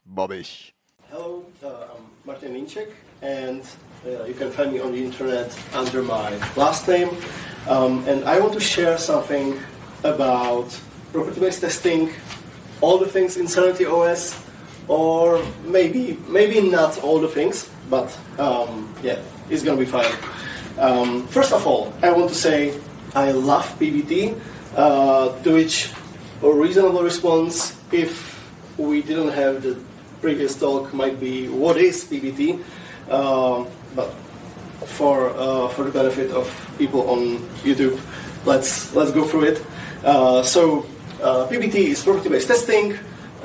Babiš. Hello, I'm Martin Ninček, and you can find me on the internet under my last name. And I want to share something about property-based testing, all the things in Serenity OS, or maybe not all the things, but yeah, it's gonna be fine. First of all, I want to say I love PBT, to which a reasonable response, if we didn't have the previous talk, might be what is PBT, but for the benefit of people on YouTube, let's go through it. So PBT is property-based testing.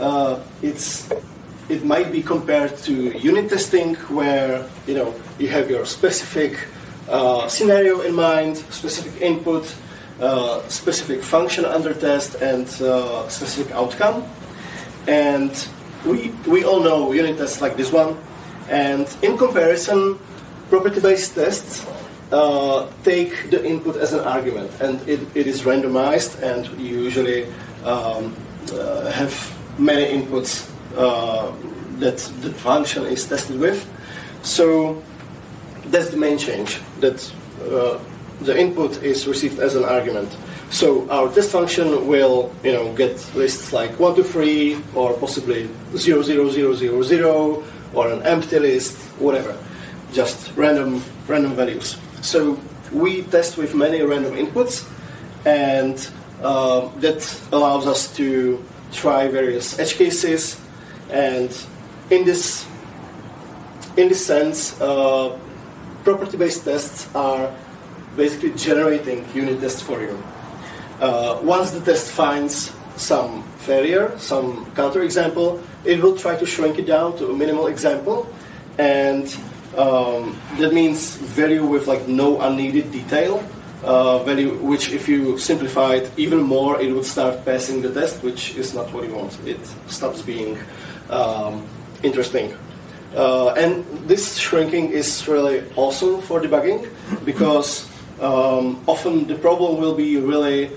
It might be compared to unit testing, where you have your specific scenario in mind, specific input, specific function under test, and specific outcome. And we all know unit tests like this one. And in comparison, property-based tests take the input as an argument, and it is randomized, and you usually have many inputs that the function is tested with. So that's the main change, that the input is received as an argument. So our test function will get lists like 1, 2, 3, or possibly 0, 0, 0, 0, 0, or an empty list, whatever, just random values. So we test with many random inputs, and that allows us to try various edge cases. And in this sense, property-based tests are basically generating unit tests for you. Once the test finds some failure, some counterexample, it will try to shrink it down to a minimal example, and that means value with no unneeded detail, value which, if you simplify it even more, it would start passing the test, which is not what you want. It stops being interesting. And this shrinking is really awesome for debugging, because often the problem will be really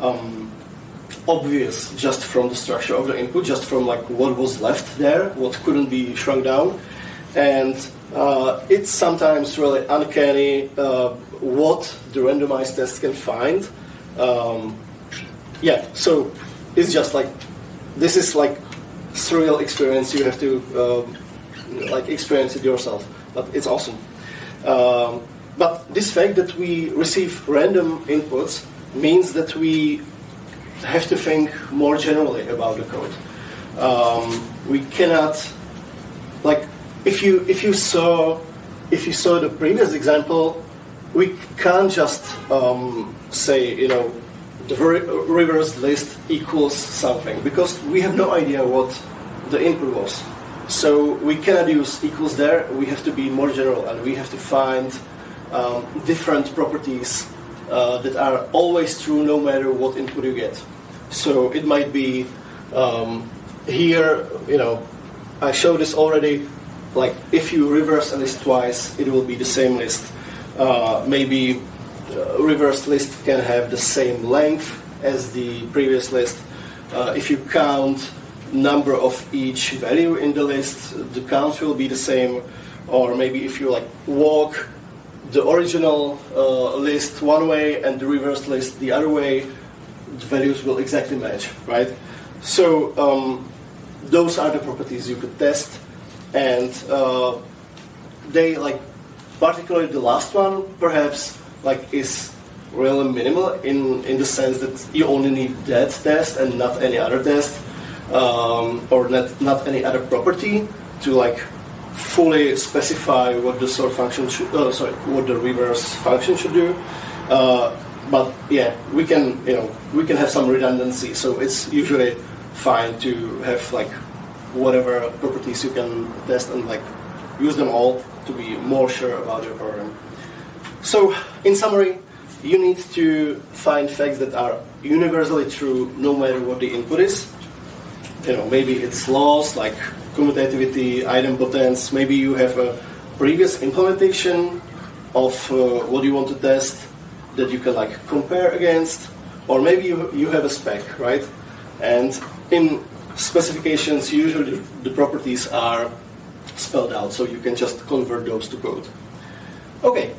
obvious just from the structure of the input, just from what was left there, what couldn't be shrunk down. And it's sometimes really uncanny what the randomized test can find. Yeah, so it's just this is surreal experience. You have to experience it yourself, but it's awesome. But this fact that we receive random inputs means that we have to think more generally about the code. We cannot, if you saw the previous example, we can't just say the reverse list equals something, because we have no idea what the input was. So we cannot use equals there. We have to be more general, and we have to find different properties that are always true no matter what input you get. So it might be here, I showed this already, if you reverse a list twice, it will be the same list. Maybe reverse list can have the same length as the previous list. If you count number of each value in the list, the counts will be the same. Or maybe if you walk the original list one way and the reversed list the other way, the values will exactly match, right? So those are the properties you could test, and they particularly the last one perhaps is really minimal in the sense that you only need that test and not any other test, or not any other property to fully specify what the sort function should, what the reverse function should do. But yeah, we can have some redundancy. So it's usually fine to have whatever properties you can test and use them all to be more sure about your program. So in summary, you need to find facts that are universally true no matter what the input is. Maybe it's laws like commutativity, idempotence. Maybe you have a previous implementation of what you want to test that you can compare against, or maybe you have a spec, right? And in specifications, usually the properties are spelled out, so you can just convert those to code. Okay,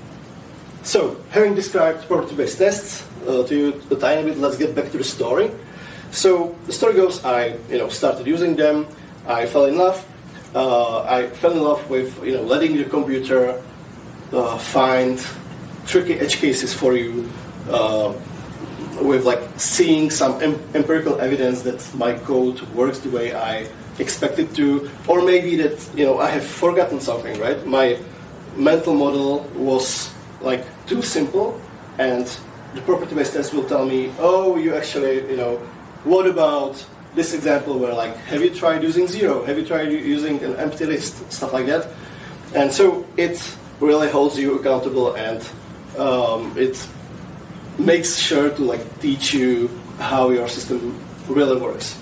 so having described property-based tests to you a tiny bit, let's get back to the story. So the story goes, I started using them, I fell in love. I fell in love with letting the computer find tricky edge cases for you, with like seeing some empirical evidence that my code works the way I expect it to, or maybe that I have forgotten something. Right, my mental model was like too simple, and the property-based test will tell me, oh, you actually what about this example where like, have you tried using zero? Have you tried using an empty list? Stuff like that. And so it really holds you accountable, and it makes sure to like teach you how your system really works.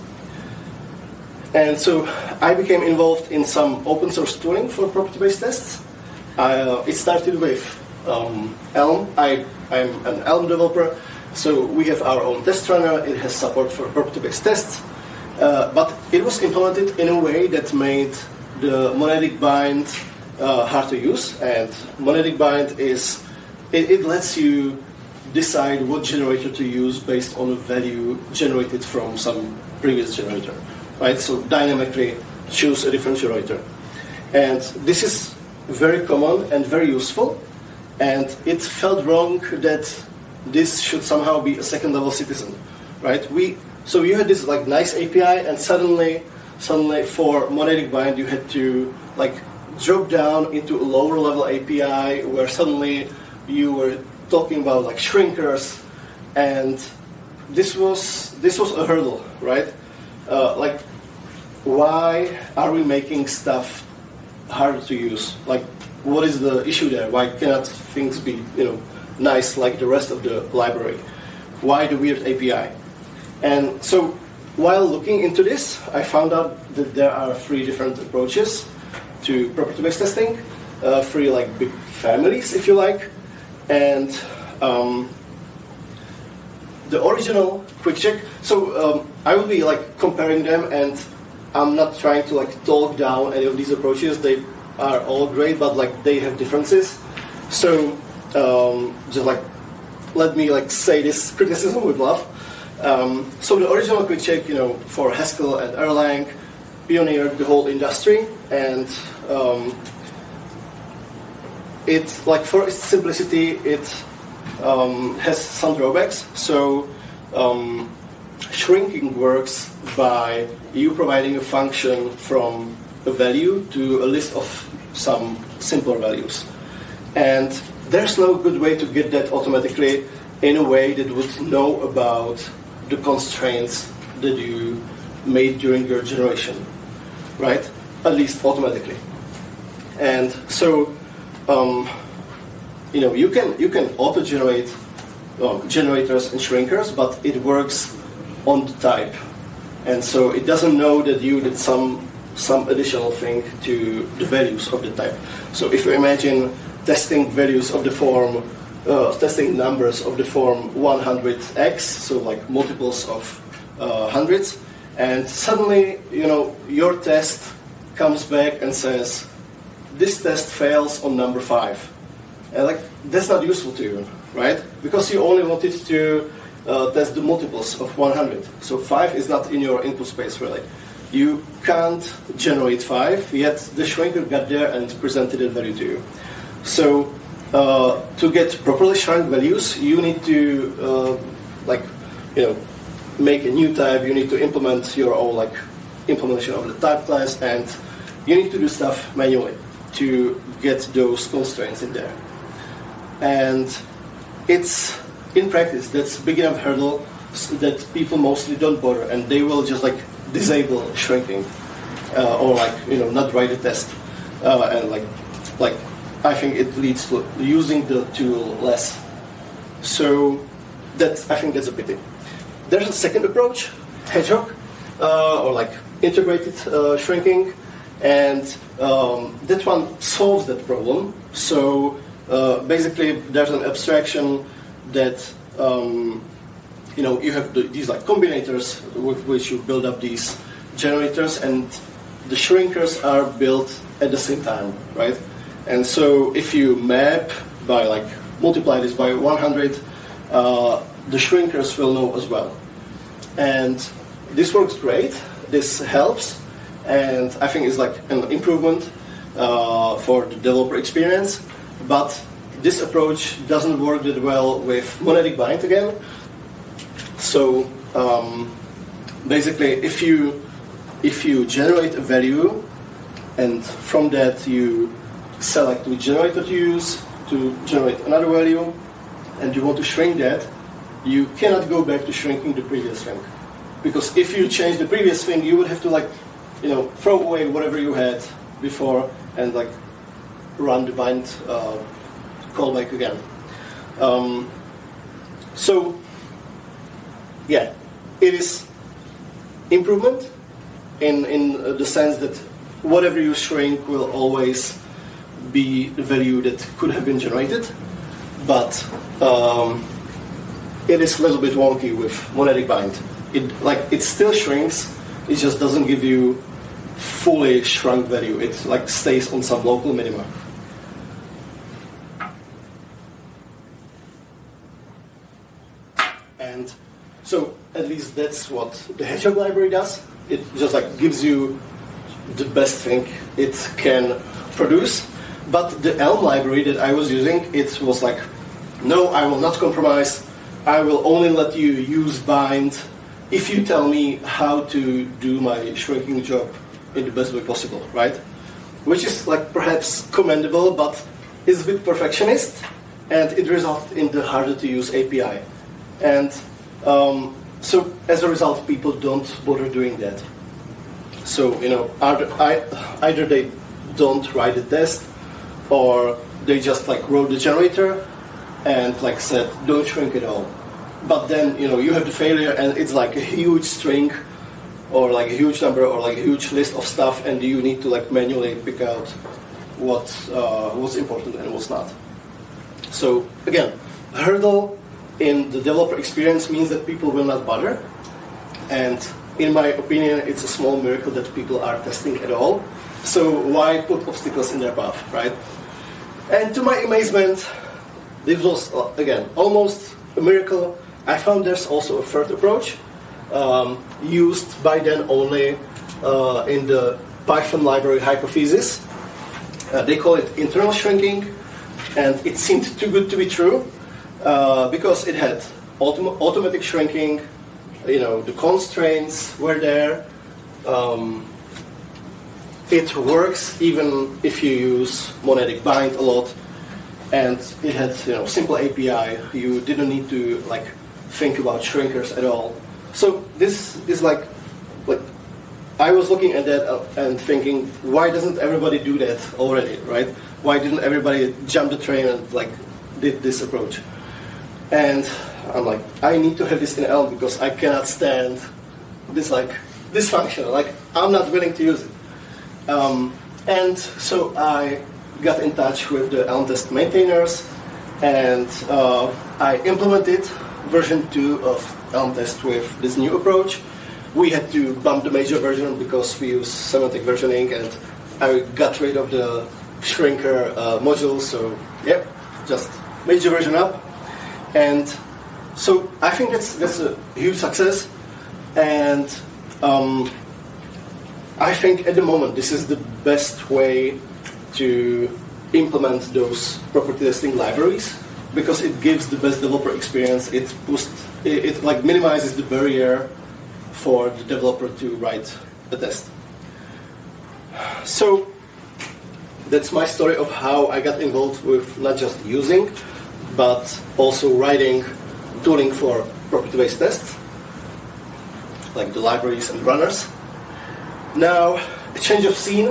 And so I became involved in some open source tooling for property-based tests. It started with Elm. I'm an Elm developer, so we have our own test runner. It has support for property-based tests. But it was implemented in a way that made the monadic bind hard to use. And monadic bind is, it lets you decide what generator to use based on a value generated from some previous generator. Right? So dynamically choose a different generator. And this is very common and very useful. And it felt wrong that this should somehow be a second-level citizen. Right? So you had this like nice API, and suddenly for monadic bind you had to like drop down into a lower level API where suddenly you were talking about like shrinkers, and this was a hurdle, right? Like, why are we making stuff harder to use? Like, what is the issue there? Why cannot things be nice like the rest of the library? Why the weird API? And so, while looking into this, I found out that there are 3 different approaches to property-based testing, 3 like big families, if you like. And the original quick check. So I will be like comparing them, and I'm not trying to like talk down any of these approaches. They are all great, but like they have differences. So just like let me like say this criticism with love. So the original quick check, for Haskell and Erlang, pioneered the whole industry, and it, like for its simplicity, it has some drawbacks. So shrinking works by you providing a function from a value to a list of some simpler values, and there's no good way to get that automatically in a way that would know about the constraints that you made during your generation, right? At least automatically. And so, you can auto-generate generators and shrinkers, but it works on the type, and so it doesn't know that you did some additional thing to the values of the type. So if you imagine testing values of the form. Testing numbers of the form 100x, so like multiples of hundreds, and suddenly your test comes back and says this test fails on number 5, and like that's not useful to you, right? Because you only wanted to test the multiples of 100, so 5 is not in your input space really. You can't generate 5, yet the shrinker got there and presented a value to you. So to get properly shrunk values, you need to make a new type. You need to implement your own like implementation of the type class, and you need to do stuff manually to get those constraints in there. And it's in practice that's big enough hurdle that people mostly don't bother, and they will just like disable shrinking or like not write a test, and like I think it leads to using the tool less. So I think that's a pity. There's a second approach, Hedgehog, or like integrated shrinking, and that one solves that problem. So basically, there's an abstraction that you have these like combinators with which you build up these generators and the shrinkers are built at the same time, right? And so if you map by like multiply this by 100, the shrinkers will know as well. And this works great. This helps, and I think it's like an improvement for the developer experience. But this approach doesn't work that well with monadic bind again. So basically, if you generate a value, and from that you select which generator to use to generate another value, and you want to shrink that, you cannot go back to shrinking the previous thing. Because if you change the previous thing, you would have to throw away whatever you had before and run the bind callback again. So yeah, it is improvement in the sense that whatever you shrink will always be the value that could have been generated, but it is a little bit wonky with monadic bind. It still shrinks, it just doesn't give you fully shrunk value. It stays on some local minima. And so at least that's what the Hedgehog library does. It just gives you the best thing it can produce. But the Elm library that I was using, it was no, I will not compromise. I will only let you use bind if you tell me how to do my shrinking job in the best way possible, right? Which is perhaps commendable, but is a bit perfectionist, and it results in the harder to use API. And so as a result, people don't bother doing that. So either they don't write the test, or they just wrote the generator and said don't shrink at all. But then you have the failure, and it's a huge string, or a huge number, or a huge list of stuff, and you need to manually pick out what was important and what's not. So again, a hurdle in the developer experience means that people will not bother, and in my opinion, it's a small miracle that people are testing at all. So why put obstacles in their path, right? And to my amazement, this was again almost a miracle. I found there's also a third approach, used by then only in the Python library Hypothesis. They call it internal shrinking, and it seemed too good to be true because it had automatic shrinking. The constraints were there. It works even if you use monadic bind a lot, and it had simple API. You didn't need to think about shrinkers at all. So this is I was looking at that and thinking, why doesn't everybody do that already, right? Why didn't everybody jump the train and did this approach? And I'm I need to have this in Elm because I cannot stand this this function. I'm not willing to use it. And so I got in touch with the Elm test maintainers, and I implemented version 2 of Elm test with this new approach. We had to bump the major version because we use semantic versioning, and I got rid of the shrinker module. So yep, just major version up. And so I think that's a huge success, and I think at the moment this is the best way to implement those property testing libraries because it gives the best developer experience. It minimizes the barrier for the developer to write a test. So that's my story of how I got involved with not just using, but also writing tooling for property-based tests, like the libraries and runners. Now, a change of scene.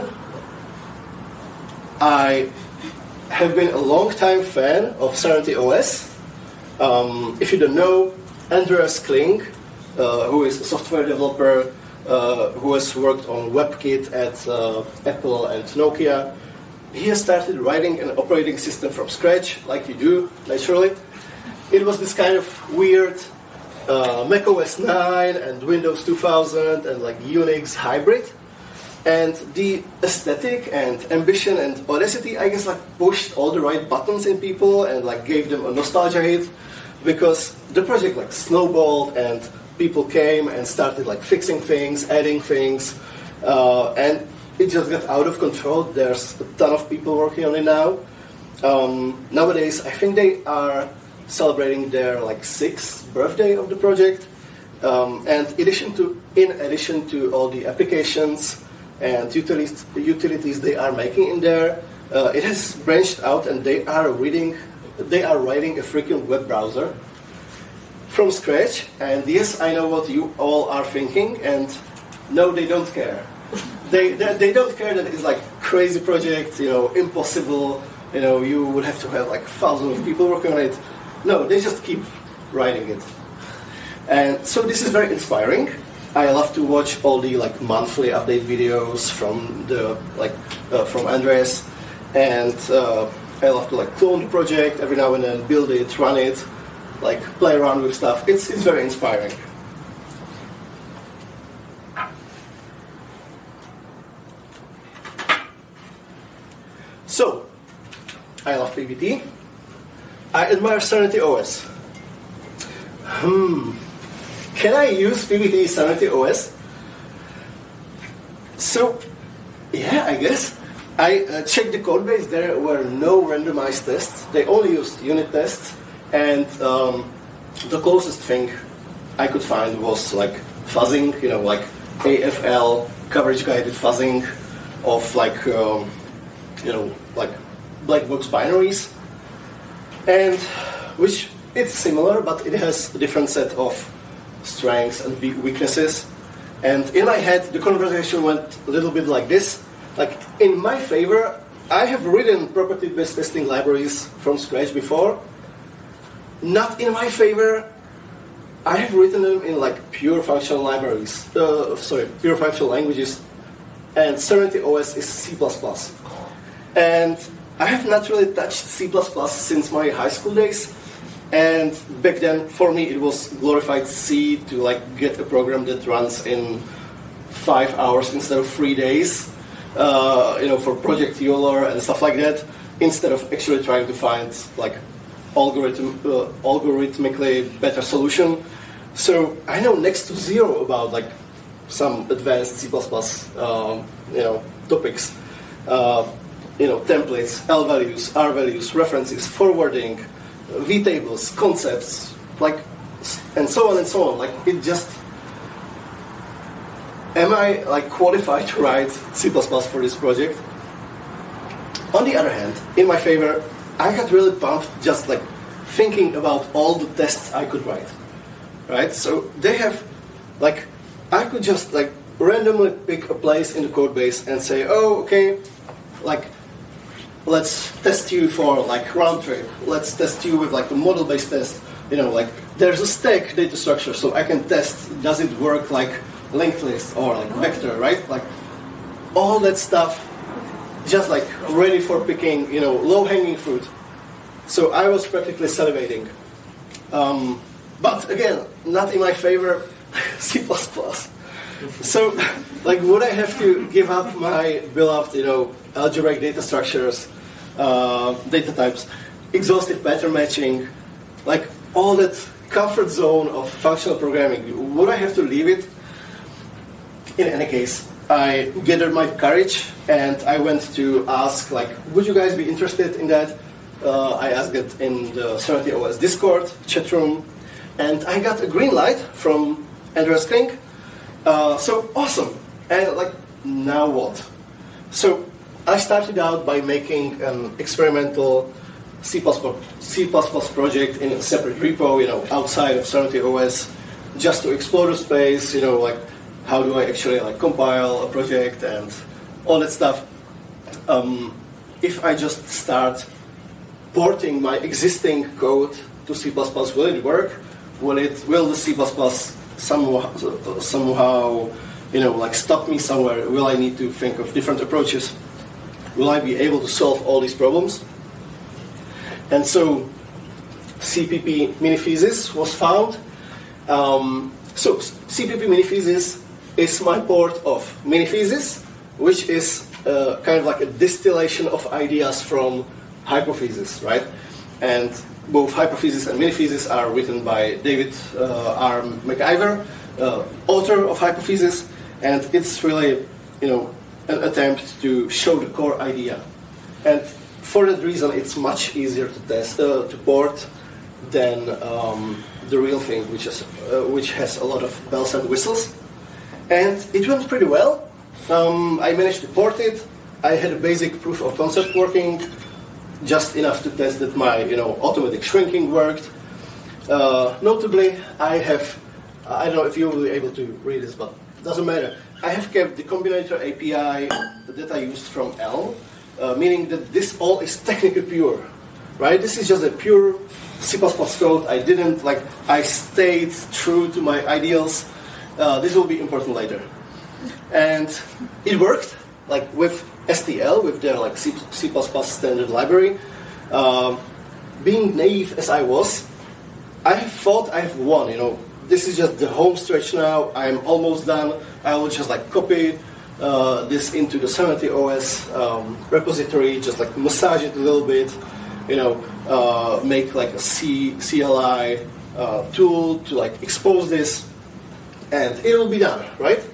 I have been a long-time fan of Serenity OS. If you don't know, Andreas Kling, who is a software developer who has worked on WebKit at Apple and Nokia, he has started writing an operating system from scratch, like you do, naturally. It was this kind of weird Mac OS 9 and Windows 2000 and like Unix hybrid. And the aesthetic and ambition and audacity, I guess, like pushed all the right buttons in people and like gave them a nostalgia hit, because the project like snowballed and people came and started like fixing things, adding things, and it just got out of control. There's a ton of people working on it now. Nowadays, I think they are celebrating their like 6th birthday of the project, and in addition to all the applications and utilities they are making in there, it has branched out, and they are writing a freaking web browser from scratch. And yes, I know what you all are thinking, and no, they don't care. They don't care that it's like crazy project, impossible. You would have to have like thousands of people working on it. No, they just keep writing it. And so this is very inspiring. I love to watch all the like monthly update videos from from Andreas, and I love to like clone the project every now and then, build it, run it, like play around with stuff. It's very inspiring. So, I love PBT. I admire Serenity OS. Can I use PBT Serenity OS? So, yeah, I guess. I checked the code base. There were no randomized tests. They only used unit tests. And the closest thing I could find was like fuzzing, like AFL, coverage guided fuzzing of like, like black box binaries. And which it's similar, but it has a different set of strengths and weaknesses. And in my head, the conversation went a little bit like this. Like, in my favor, I have written property-based testing libraries from scratch before. Not in my favor, I have written them in like pure functional libraries. Pure functional languages. And Serenity OS is C++. And I have not really touched C++ since my high school days. And back then, for me, it was glorified C to like get a program that runs in 5 hours instead of 3 days, for Project Euler and stuff like that, instead of actually trying to find like algorithmically better solution. So I know next to zero about like some advanced C++, topics, templates, L values, R values, references, forwarding, vtables, concepts, like, and so on and so on. Like, it just, am I like qualified to write C++ for this project? On the other hand, in my favor, I got really pumped just like thinking about all the tests I could write, right? So they have, like, I could just like randomly pick a place in the code base and say, oh, okay, like, let's test you for like round trip. Let's test you with like a model-based test. Like there's a stack data structure, so I can test, does it work like linked list or like vector, right? Like all that stuff, just like ready for picking, low-hanging fruit. So I was practically salivating. But again, not in my favor, C++. So, like, would I have to give up my beloved, algebraic data structures, data types, exhaustive pattern matching, like all that comfort zone of functional programming? Would I have to leave it? In any case, I gathered my courage and I went to ask, like, would you guys be interested in that? I asked it in the Serenity OS Discord chat room, and I got a green light from Andreas Kling. So awesome. And like, now what? So I started out by making an experimental C++ project in a separate repo, outside of Serenity OS, just to explore the space, like how do I actually like compile a project and all that stuff. If I just start porting my existing code to C++, will it work? Will the C++ somehow, like stop me somewhere? Will I need to think of different approaches? Will I be able to solve all these problems? And so CPP Minithesis was found, So CPP Minithesis is my port of Minithesis, which is kind of like a distillation of ideas from Hypothesis, right? And both Hypothesis and Minithesis are written by David R. McIver, author of Hypothesis, and it's really, an attempt to show the core idea. And for that reason, it's much easier to test, to port than the real thing, which has a lot of bells and whistles. And it went pretty well. I managed to port it. I had a basic proof of concept working, just enough to test that my automatic shrinking worked. Notably, I don't know if you will be able to read this, but it doesn't matter. I have kept the Combinator API that I used from Elm, meaning that this all is technically pure, right? This is just a pure C++ code. I stayed true to my ideals. This will be important later. And it worked, with STL, with their C++ standard library. Being naive as I was, I thought I have won, This is just the home stretch now. I'm almost done. I will just copy this into the Serenity OS repository, just massage it a little bit, make a CLI tool to expose this, and it will be done, right?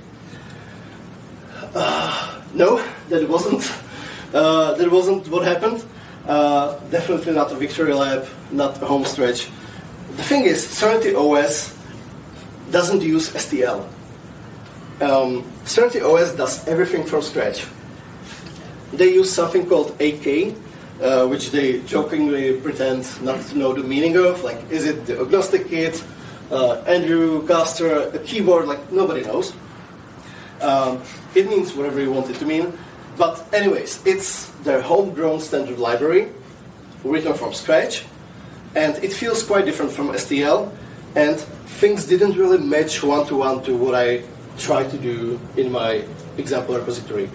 No, that wasn't what happened. Definitely not a victory lap, not a home stretch. The thing is, Serenity OS doesn't use STL. Serenity OS does everything from scratch. They use something called AK, which they jokingly pretend not to know the meaning of. Is it the agnostic kit, Andrew Caster, a keyboard? Nobody knows. It means whatever you want it to mean. But anyways, it's their homegrown standard library, written from scratch, and it feels quite different from STL, and things didn't really match one-to-one to what I tried to do in my example repository.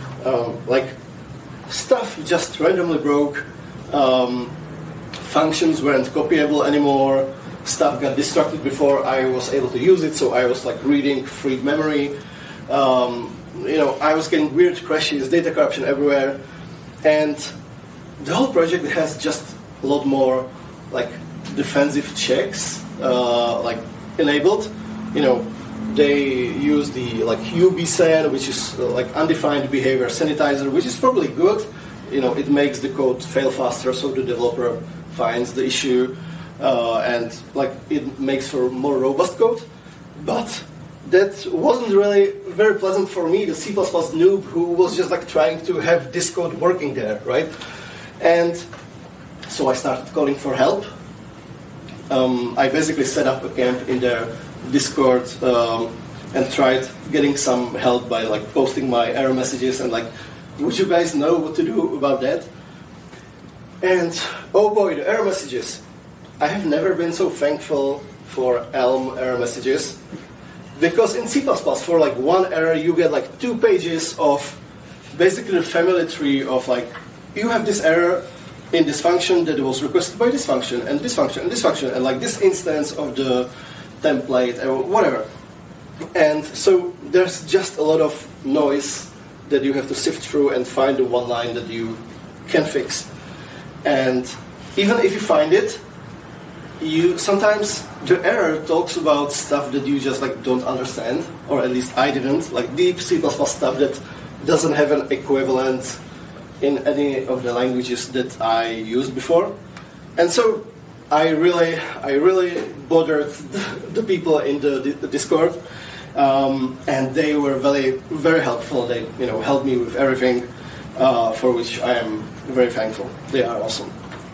Stuff just randomly broke, functions weren't copyable anymore, stuff got destructed before I was able to use it, so I was reading freed memory. I was getting weird crashes, data corruption everywhere, and the whole project has just a lot more defensive checks enabled. They use the UBSAN, which is undefined behavior sanitizer, which is probably good. It makes the code fail faster, so the developer finds the issue, and it makes for more robust code. But that wasn't really very pleasant for me, the C++ noob who was just trying to have this code working there, right? And so I started calling for help. I basically set up a camp in their Discord and tried getting some help by posting my error messages and would you guys know what to do about that? And oh boy, the error messages. I have never been so thankful for Elm error messages. Because in C++, for one error, you get 2 pages of basically the family tree of you have this error in this function that was requested by this function, and this function, and this function, and this instance of the template, or whatever. And so there's just a lot of noise that you have to sift through and find the one line that you can fix. And even if you find it, sometimes the error talks about stuff that you just don't understand, or at least I didn't, deep C++ stuff that doesn't have an equivalent in any of the languages that I used before. And so I really bothered the people in the Discord, and they were very, very helpful. They helped me with everything, for which I am very thankful. They are awesome.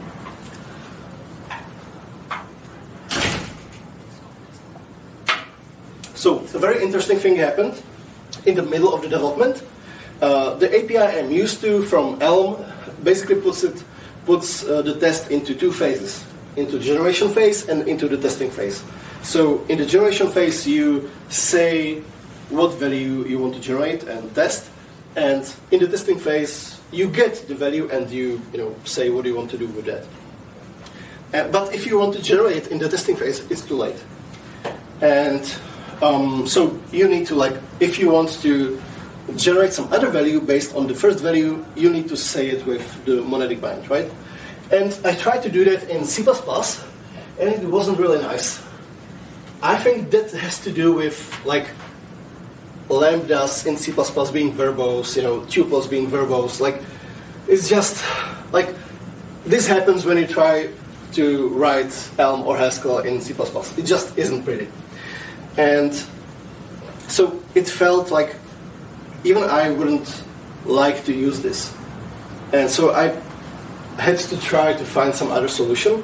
So a very interesting thing happened in the middle of the development. The API I'm used to from Elm basically puts the test into 2 phases, into the generation phase and into the testing phase. So in the generation phase, you say what value you want to generate and test, and in the testing phase, you get the value and you say what you want to do with that. But if you want to generate it in the testing phase, it's too late. And so you need to, like, if you want to generate some other value based on the first value, you need to say it with the monadic bind, right? And I tried to do that in C++, and it wasn't really nice. I think that has to do with, like, lambdas in C++ being verbose, tuples being verbose. Like, it's just, like, this happens when you try to write Elm or Haskell in C++. It just isn't pretty. And so it felt like even I wouldn't like to use this. And so I had to try to find some other solution.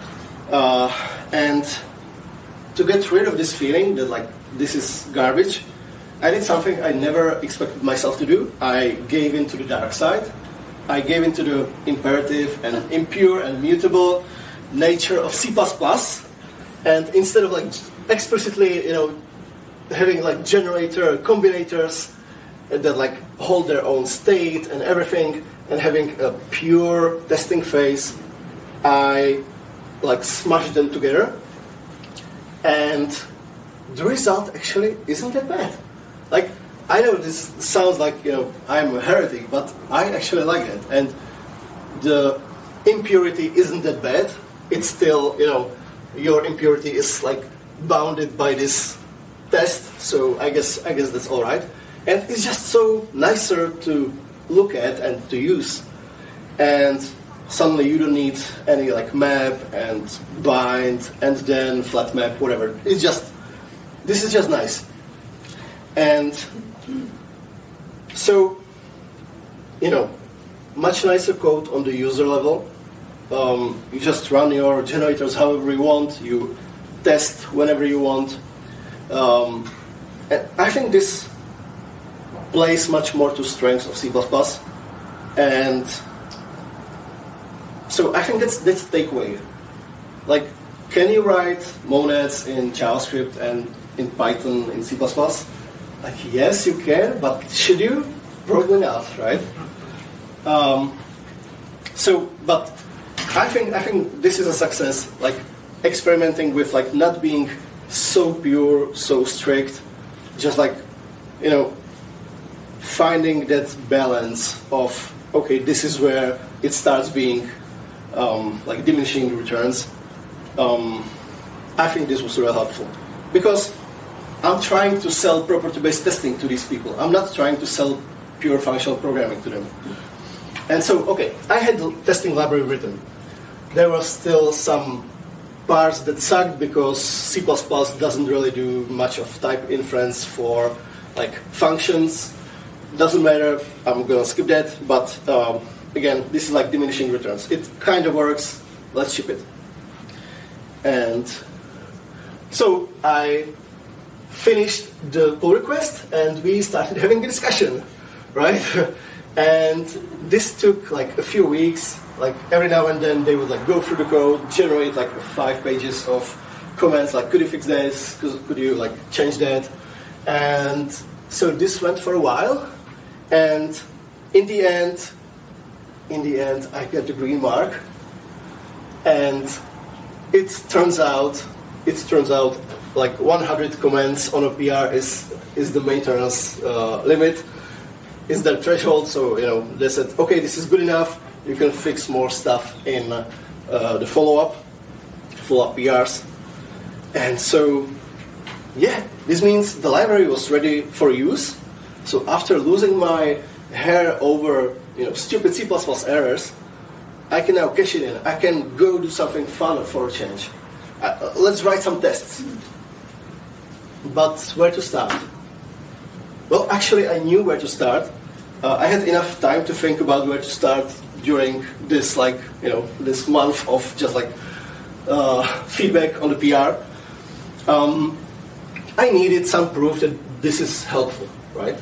And to get rid of this feeling that, like, this is garbage, I did something I never expected myself to do. I gave into the dark side. I gave into the imperative and impure and mutable nature of C++. And instead of, like, explicitly, having, like, generator combinators that, like, hold their own state and everything, and having a pure testing phase, I, like, smashed them together. And the result actually isn't that bad. Like, I know this sounds like, I'm a heretic, but I actually like it. And the impurity isn't that bad. It's still, your impurity is, like, bounded by this test, so I guess that's all right. And it's just so nicer to look at and to use. And suddenly you don't need any, like, map and bind and then flat map, whatever. This is just nice. And so, much nicer code on the user level. You just run your generators however you want. You test whenever you want. And I think this plays much more to strengths of C++. And so I think that's the takeaway. Like, can you write monads in JavaScript and in Python in C++? Like, yes, you can, but should you? Probably not, right? But I think this is a success. Like, experimenting with, like, not being so pure, so strict, just, like, finding that balance of, okay, this is where it starts being like diminishing returns. I think this was really helpful because I'm trying to sell property-based testing to these people. I'm not trying to sell pure functional programming to them. And so, okay, I had the testing library written. There were still some parts that sucked because C++ doesn't really do much of type inference for, like, functions. Doesn't matter, I'm going to skip that, but again, this is like diminishing returns. It kind of works, let's ship it. And so I finished the pull request and we started having a discussion, right? And this took like a few weeks. Like, every now and then they would, like, go through the code, generate, like, 5 pages of comments, like, could you fix this? Could you, like, change that? And so this went for a while. And in the end, I got the green mark. And it turns out, like, 100 comments on a PR is the maintenance limit. Is their threshold? So, they said, okay, this is good enough. You can fix more stuff in the follow-up PRs. And so, yeah, this means the library was ready for use. So after losing my hair over stupid C++ errors, I can now cache it in. I can go do something fun for a change. Let's write some tests. But where to start? Well, actually, I knew where to start. I had enough time to think about where to start during this, this month of just, feedback on the PR. I needed some proof that this is helpful, right?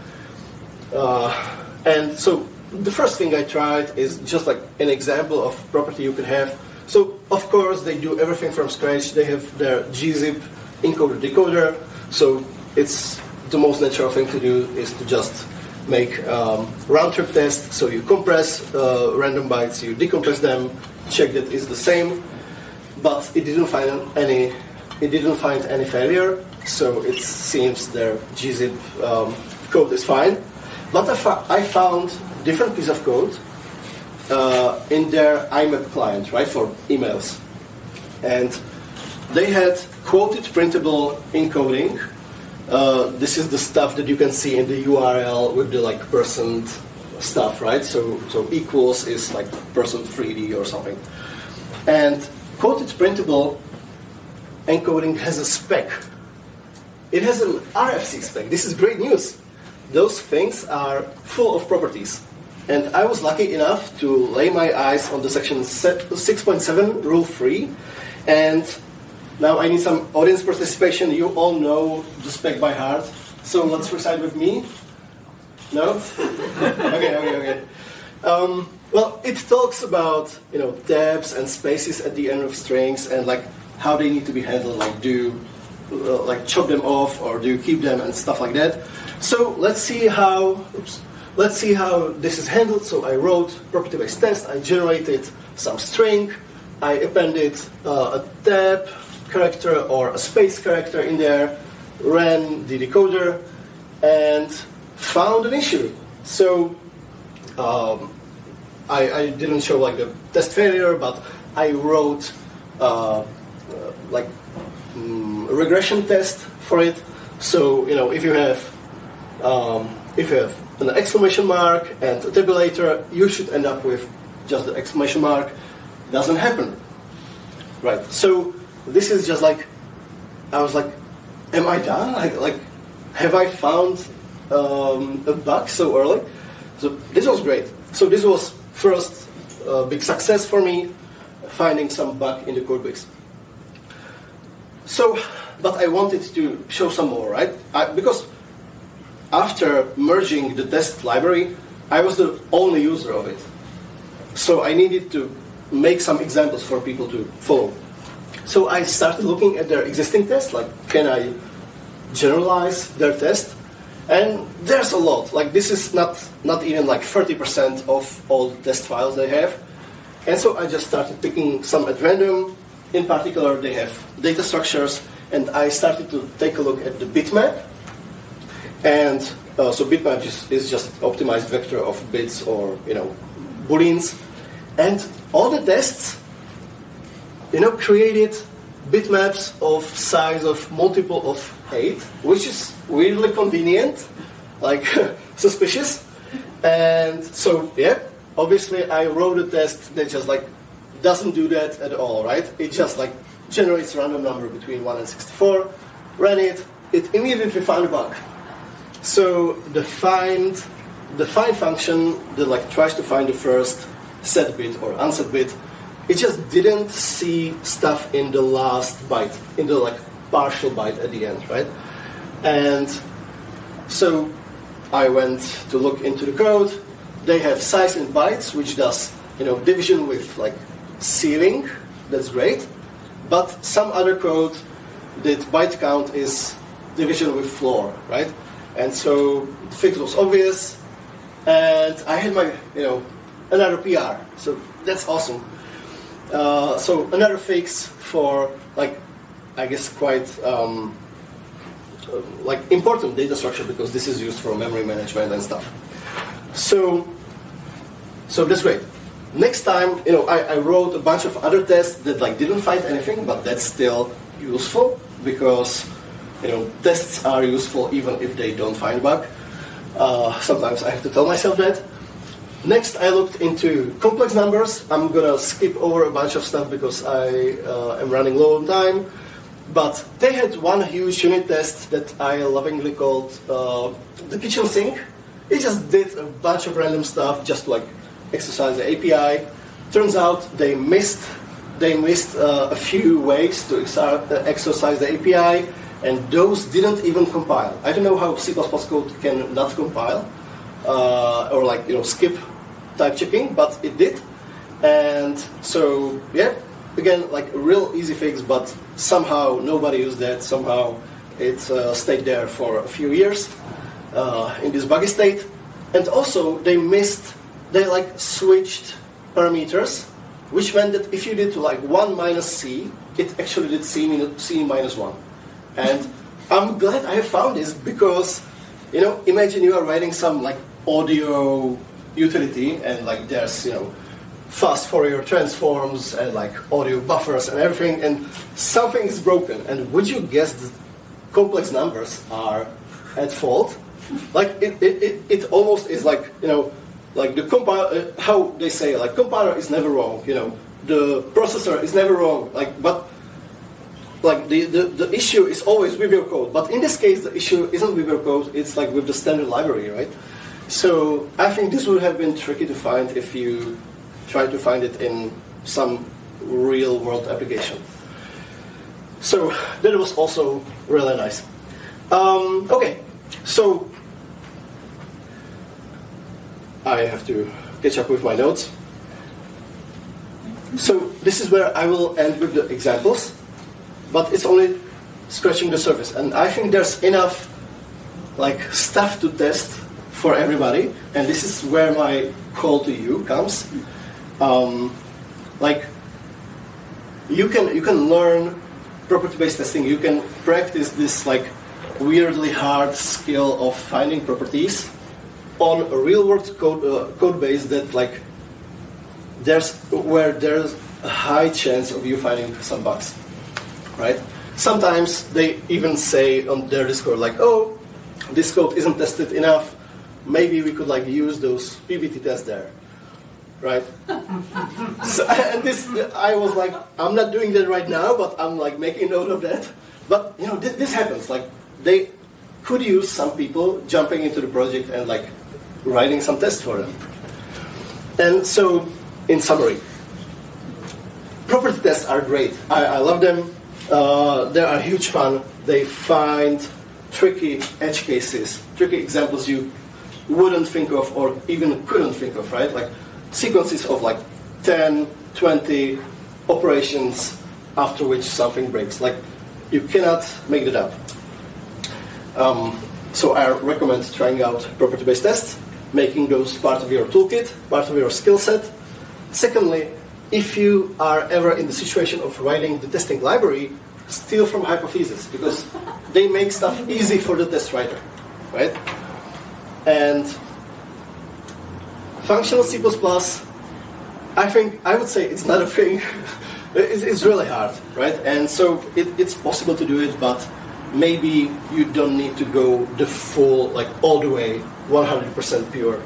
And so the first thing I tried is just like an example of property you can have. So, of course, they do everything from scratch. They have their gzip encoder-decoder. So it's the most natural thing to do is to just make round-trip tests. So you compress random bytes, you decompress them, check that it's the same. But it didn't find any it didn't find any failure, so it seems their gzip code is fine. But I found different piece of code in their IMAP client, right, for emails. And they had quoted printable encoding. This is the stuff that you can see in the URL with the like percent stuff, right? So equals is like %3D or something. And quoted printable encoding has a spec. It has an RFC spec. This is great news. Those things are full of properties. And I was lucky enough to lay my eyes on the section 6.7, rule 3. And now I need some audience participation. You all know the spec by heart. So let's recite with me. No? Okay. Well, it talks about tabs and spaces at the end of strings and like how they need to be handled. Like do you chop them off or do you keep them and stuff like that. So let's see how this is handled. So I wrote property-based test. I generated some string. I appended a tab character or a space character in there. Ran the decoder and found an issue. So I didn't show like the test failure, but I wrote a regression test for it. So if you have an exclamation mark and a tabulator, you should end up with just the exclamation mark. Doesn't happen, right? So this is just like I was like, am I done? Like have I found a bug so early? So this was great. So this was first big success for me, finding some bug in the code base. So, but I wanted to show some more, right? Because after merging the test library, I was the only user of it. So I needed to make some examples for people to follow. So I started looking at their existing tests, like can I generalize their test? And there's a lot. Like this is not even like 30% of all the test files they have. And so I just started picking some at random. In particular, they have data structures, and I started to take a look at the bitmap. And so bitmap is just optimized vector of bits or booleans. And all the tests, created bitmaps of size of multiple of 8, which is weirdly convenient, like suspicious. And so, obviously I wrote a test that just like doesn't do that at all, right? It just like generates a random number between 1 and 64, ran it, it immediately found a bug. So the find function that like tries to find the first set bit or unset bit, it just didn't see stuff in the last byte, in the like partial byte at the end, right? And so I went to look into the code. They have size in bytes, which does division with like ceiling. That's great. But some other code that byte count is division with floor, right? And so the fix was obvious, and I had my another PR. So that's awesome. So another fix for like I guess quite like important data structure because this is used for memory management and stuff. So that's great. Next time, I wrote a bunch of other tests that like didn't find anything, but that's still useful because tests are useful even if they don't find a bug. Sometimes I have to tell myself that. Next, I looked into complex numbers. I'm gonna skip over a bunch of stuff because I am running low on time. But they had one huge unit test that I lovingly called the kitchen sink. It just did a bunch of random stuff just to like exercise the API. Turns out they missed a few ways to exercise the API, and those didn't even compile. I don't know how C++ code can not compile or like skip type checking, but it did. And so again, like a real easy fix, but somehow nobody used that. Somehow it stayed there for a few years in this buggy state. And also they like switched parameters which meant that if you did like 1 minus C, it actually did C minus 1. And I'm glad I have found this because, imagine you are writing some like audio utility and like there's, fast Fourier transforms and like audio buffers and everything, and something is broken. And would you guess that complex numbers are at fault? Like it almost is like, like the compiler, how they say, like compiler is never wrong, the processor is never wrong, but the issue is always with your code. But in this case, the issue isn't with your code, it's like with the standard library, right? So I think this would have been tricky to find if you try to find it in some real world application. So that was also really nice. Okay, so I have to catch up with my notes. So this is where I will end with the examples, but it's only scratching the surface. And I think there's enough like stuff to test for everybody. And this is where my call to you comes. Like you can learn property-based testing. You can practice this like weirdly hard skill of finding properties on a real-world code base that like there's a high chance of you finding some bugs, right? Sometimes they even say on their Discord like, oh, this code isn't tested enough. Maybe we could like use those PBT tests there, right? So, and this, I was like, I'm not doing that right now, but I'm like making note of that. But this happens. Like they could use some people jumping into the project and like writing some tests for them. And so, in summary, property tests are great. I love them. They are huge fun. They find tricky edge cases, tricky examples you wouldn't think of or even couldn't think of, right? Like sequences of like 10, 20 operations after which something breaks. Like you cannot make that up. So I recommend trying out property-based tests, making those part of your toolkit, part of your skill set. Secondly, if you are ever in the situation of writing the testing library, steal from Hypothesis, because they make stuff easy for the test writer, right? And functional C++, I would say it's not a thing. It's really hard, right? And so it's possible to do it, but maybe you don't need to go the full, like all the way, 100% pure.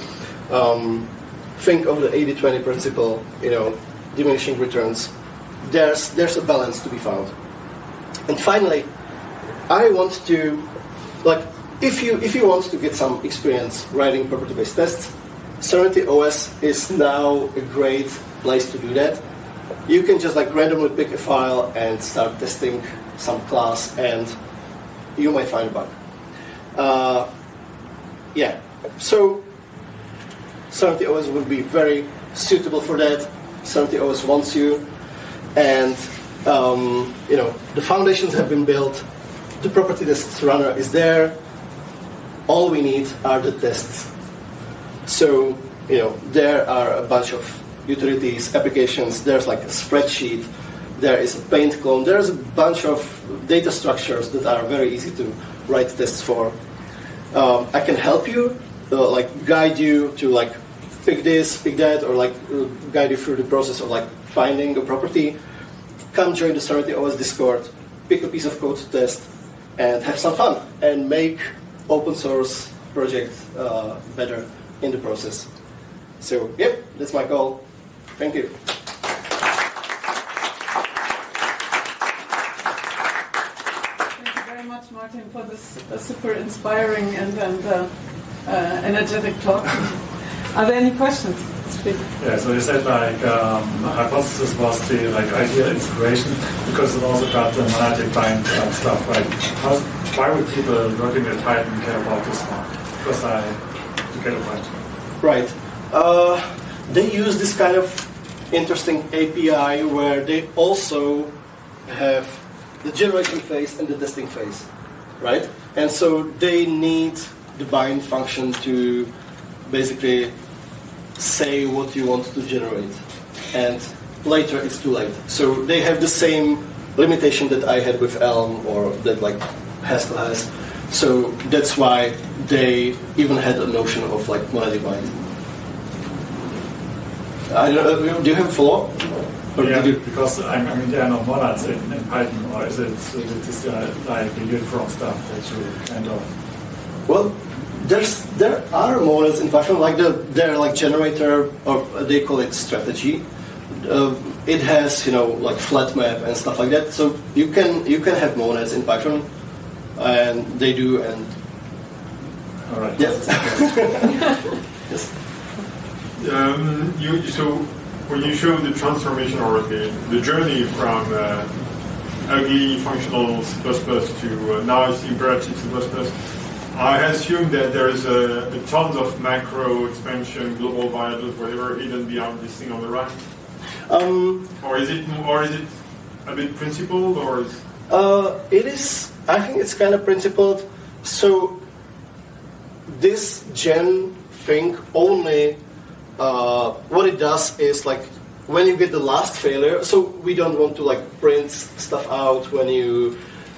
Think of the 80-20 principle, diminishing returns. There's a balance to be found. And finally, I want to, like, if you want to get some experience writing property-based tests, Serenity OS is now a great place to do that. You can just like randomly pick a file and start testing some class, and you might find a bug. Yeah, so Serenity OS would be very suitable for that. Serenity OS wants you, and the foundations have been built. The property test runner is there. All we need are the tests. So there are a bunch of utilities, applications. There's like a spreadsheet. There is a paint clone. There's a bunch of data structures that are very easy to write tests for. I can help you, guide you to like pick this, pick that, or like guide you through the process of like finding a property. Come join the Serenity OS Discord, pick a piece of code to test, and have some fun and make open source project better in the process. So, yep, that's my call. Thank you. Thank you very much, Martin, for this super inspiring and energetic talk. Are there any questions? Yeah, so you said like Hypothesis was the like ideal inspiration because it also got the monadic bind stuff, right? Why would people working at Python care about this one? Because I get it right. Right. They use this kind of interesting API where they also have the generation phase and the testing phase, right? And so they need the bind function to basically say what you want to generate. And later it's too late. So they have the same limitation that I had with Elm or that like Haskell has. So that's why they even had a notion of like monetic bind. I don't know, do you have a follow-up? Yeah, because I mean there are no monads in Python, or is it like the uniform stuff that you kind of? Well, there are monads in Python, like their like generator, or they call it strategy. It has like flat map and stuff like that. So you can have monads in Python, and they do. And all right. Yes. Yes. So when you show the transformation or the journey from ugly functional C++ to now it's imperative C++, I assume that there is a tons of macro expansion, global variables, whatever, hidden behind this thing on the right. Or is it a bit principled, or is it is? I think it's kind of principled. So this gen thing only what it does is like when you get the last failure. So we don't want to like print stuff out when you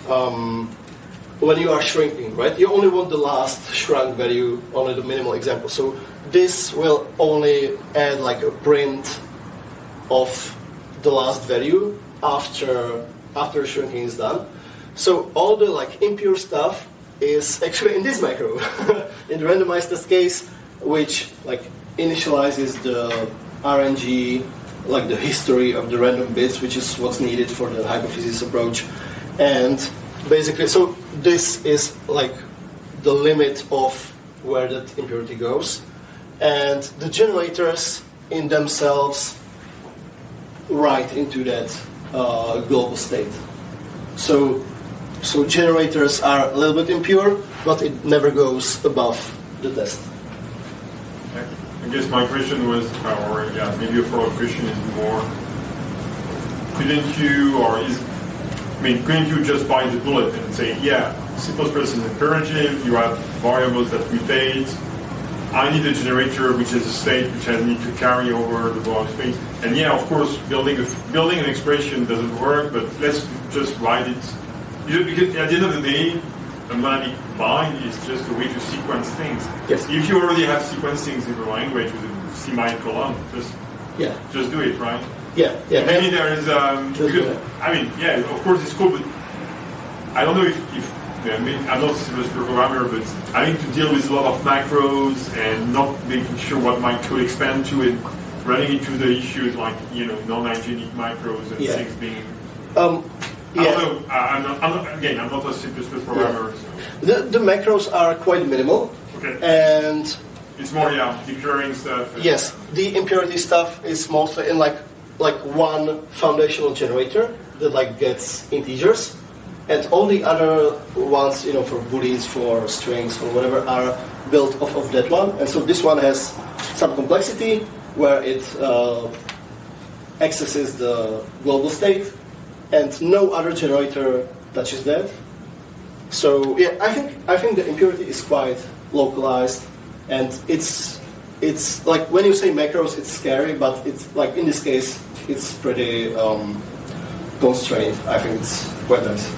are shrinking, right? You only want the last shrunk value, only the minimal example. So this will only add like a print of the last value after shrinking is done. So all the like impure stuff is actually in this macro, in the randomized test case, which like initializes the RNG, like the history of the random bits, which is what's needed for the hypothesis approach. And basically, so this is like the limit of where that impurity goes. And the generators in themselves write into that global state. So generators are a little bit impure, but it never goes above the test. I guess my question was, maybe a follow-up question is more, couldn't you just bite the bullet and say, yeah, C++ is imperative, you have variables that mutate, I need a generator which is a state which I need to carry over the block space, and yeah, of course, building an expression doesn't work, but let's just write it. Because at the end of the day, a monadic bind is just a way to sequence things. Yes. If you already have sequence things in the language with a CMyColon, just do it, right? Yeah. Maybe there is. Of course it's cool, but I don't know if I'm not a C++ programmer, but having to deal with a lot of macros and not making sure what my code expand to and running into the issues like non-hygienic macros and things being. I don't know. I'm not a C++ programmer. Yeah. So. The macros are quite minimal. Okay. And it's more declaring stuff. Yes, the impurity stuff is mostly in like one foundational generator that like gets integers, and all the other ones, for booleans, for strings, for whatever, are built off of that one. And so this one has some complexity where it accesses the global state. And no other generator touches that. So yeah, I think the impurity is quite localized, and it's like when you say macros, it's scary, but it's like in this case, it's pretty constrained. I think it's quite nice.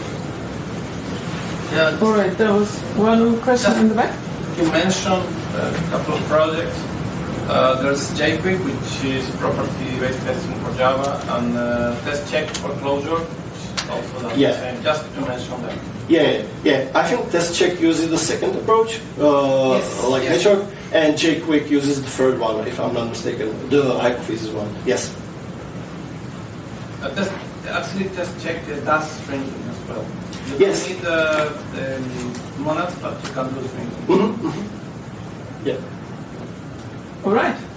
Yeah. All right, there was one question in the back. You mentioned a couple of projects. There's JQuick, which is property-based testing for Java, and TestCheck for Clojure, which also does the same. Just to mention that. Yeah. I think TestCheck uses the second approach, Hedgehog, and JQuick uses the third one, if I'm not mistaken, the hypothesis one. Yes. TestCheck does stringing as well. You Yes. don't need the monads, but you can do stringing. Mm-hmm. Yeah. All right.